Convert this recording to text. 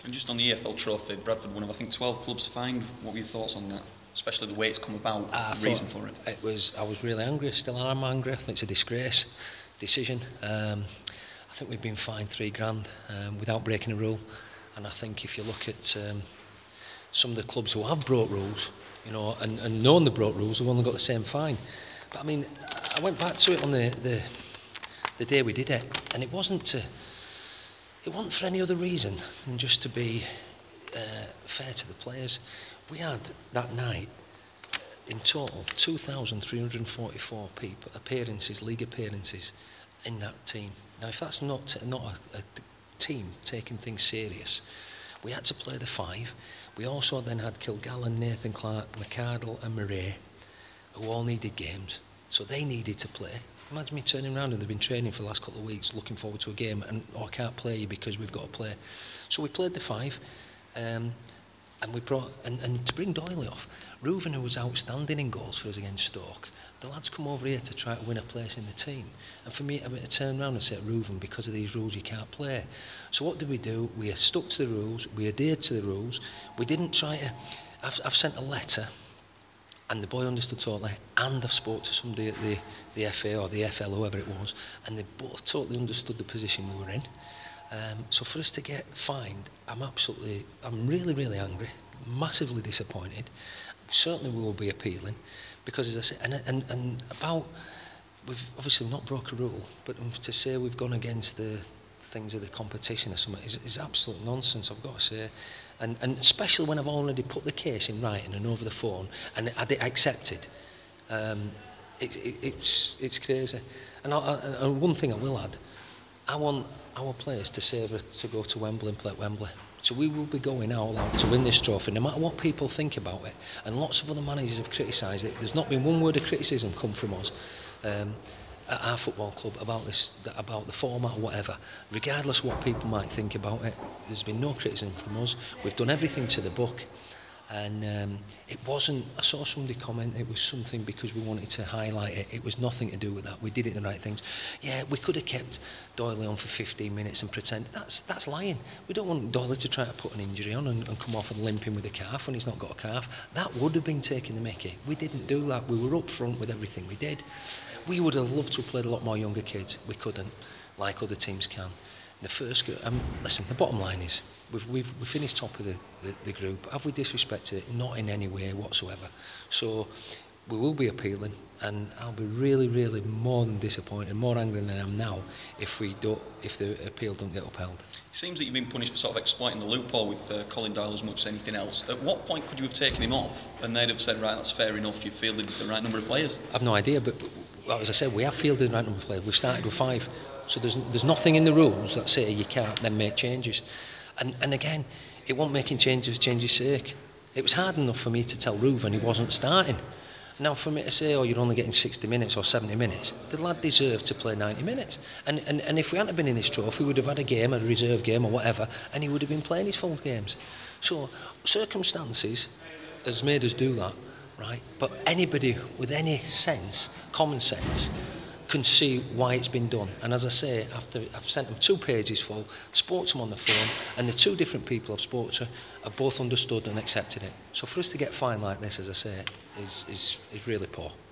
And just on the EFL Trophy, Bradford, one of I think 12 clubs fined. What were your thoughts on that? Especially the way it's come about, the reason for it. I was really angry, still am angry. I think it's a disgrace decision. I think we've been fined £3,000 without breaking a rule. And I think if you look at some of the clubs who have broke rules, you know, and known they broke rules, have only got the same fine. But I mean, I went back to it on the day we did it, and it wasn't for any other reason than just to be fair to the players. We had that night in total 2,344 league appearances in that team. Now, if that's not a team taking things serious, we had to play the five. We also then had Kilgallen, Nathan Clark, McArdle and Murray, who all needed games, so they needed to play. Imagine me turning around and they've been training for the last couple of weeks looking forward to a game and I can't play you because we've got to play. So we played the five, and we brought and to bring Doyley off, Reuven, who was outstanding in goals for us against Stoke, the lads come over here to try to win a place in the team, and for me to turn around and say, Reuven, because of these rules you can't play. So what did we do? We stuck to the rules, we adhered to the rules. We didn't try to I've sent a letter, and the boy understood totally, and I've spoke to somebody at the FA or the FL, whoever it was, and they both totally understood the position we were in. So for us to get fined, I'm really, really angry, massively disappointed. Certainly we will be appealing, because as I say, and about, we've obviously not broke a rule, but to say we've gone against the things of the competition or something is absolute nonsense, I've got to say. And especially when I've already put the case in writing and over the phone, and I accepted. It's crazy. And one thing I will add, I want our players to savour to go to Wembley and play at Wembley. So we will be going all out to win this trophy, no matter what people think about it. And lots of other managers have criticised it. There's not been one word of criticism come from us at our football club about the format or whatever. Regardless of what people might think about it, there's been no criticism from us. We've done everything to the book. And it wasn't, I saw somebody comment, it was something because we wanted to highlight it. It was nothing to do with that. We did it the right things. Yeah, we could have kept Doyley on for 15 minutes and pretend. That's lying. We don't want Doyley to try to put an injury on and come off and limp in with a calf when he's not got a calf. That would have been taking the mickey. We didn't do that. We were up front with everything we did. We would have loved to have played a lot more younger kids. We couldn't, like other teams can. The first, listen, the bottom line is, we've finished top of the group. Have we disrespected it? Not in any way whatsoever. So we will be appealing, and I'll be really, really more than disappointed, more angry than I am now if the appeal don't get upheld. It seems that you've been punished for sort of exploiting the loophole with Colin Doyle as much as anything else. At what point could you have taken him off and they'd have said, right, that's fair enough, you've fielded the right number of players? I've no idea, but as I said, we have fielded the right number of players. We've started with 5. So there's nothing in the rules that say you can't then make changes. And again, it won't making changes for change's sake. It was hard enough for me to tell Reuven he wasn't starting. Now for me to say, oh, you're only getting 60 minutes or 70 minutes, the lad deserved to play 90 minutes. And if we hadn't been in this trophy, we would have had a game, a reserve game or whatever, and he would have been playing his full games. So circumstances has made us do that, right? But anybody with any sense, common sense, can see why it's been done. And as I say, after I've sent them 2 pages full, spoke to them on the phone, and the 2 different people I've spoke to have both understood and accepted it. So for us to get fined like this, as I say, is really poor.